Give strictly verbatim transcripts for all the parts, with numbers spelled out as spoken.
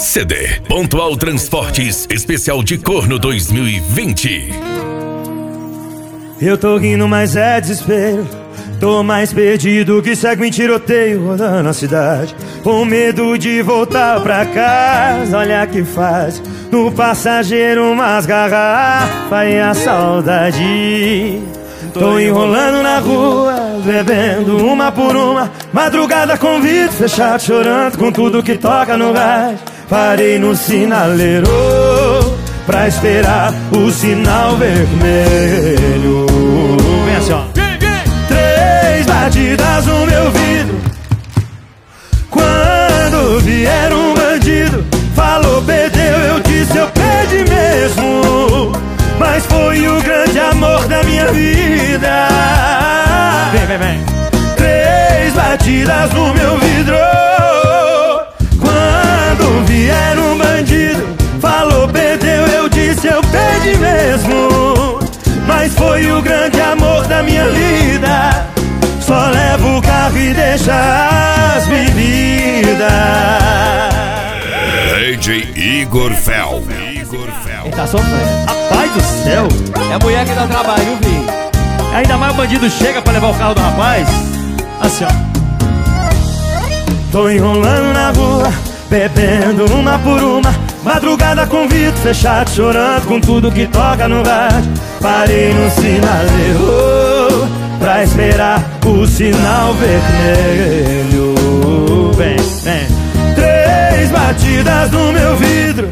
C D Pontual Transportes Especial de Corno dois mil e vinte. Eu tô rindo, mas é desespero. Tô mais perdido que segue em tiroteio rodando a cidade, com medo de voltar pra casa. Olha que faz no passageiro umas garrafas e a saudade. Tô enrolando na rua, bebendo uma por uma, madrugada com vidro fechado, chorando com tudo que toca no rádio. Parei no sinaleiro pra esperar o sinal vermelho. Vem assim, ó. Três batidas no meu vidro. Quando vier um bandido, falou, perdeu, eu disse, eu perdi mesmo. Mas foi o grande amor da minha vida. Vem, vem, vem. Três batidas no meu vidro. Quando vier um bandido, falou, perdeu, eu disse, eu perdi mesmo. Mas foi o grande amor da minha vida. Só levo o carro e deixa as bebidas. D J Igor Fel. Ele tá sofrendo. Rapaz do céu, É a mulher que dá trabalho, viu, filho? ainda mais o bandido chega pra levar o carro do rapaz. Assim, ó. Tô enrolando na rua, bebendo uma por uma, madrugada com vidro fechado, chorando com tudo que toca no rádio. Parei no sinaleiro pra esperar o sinal vermelho. Vem, vem. Três batidas no meu vidro.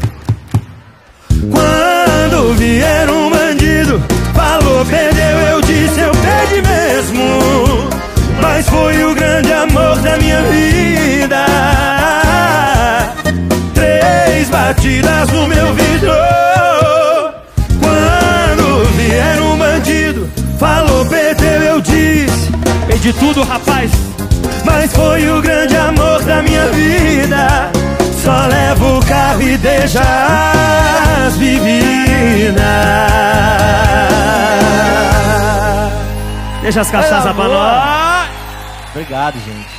Quando vier um bandido, falou, perdeu, eu disse, eu perdi mesmo. Mas foi o grande amor da minha vida. Três batidas no meu vidro. Quando vier um bandido, falou, perdeu, eu disse, Perdi tudo, rapaz. mas foi o grande amor da minha vida. Só levo o carro e deixa as bebidas. Deixa as cachaças pra nós. Obrigado, gente.